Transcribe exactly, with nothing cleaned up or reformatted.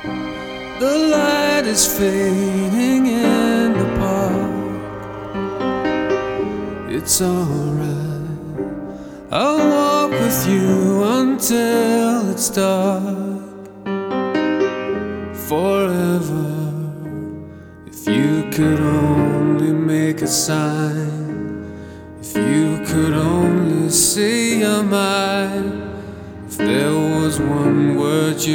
The light is fading in the park. It's alright, I'll walk with you until it's dark. Forever, if you could only make a sign, if you could only say you're mine, if there was one word you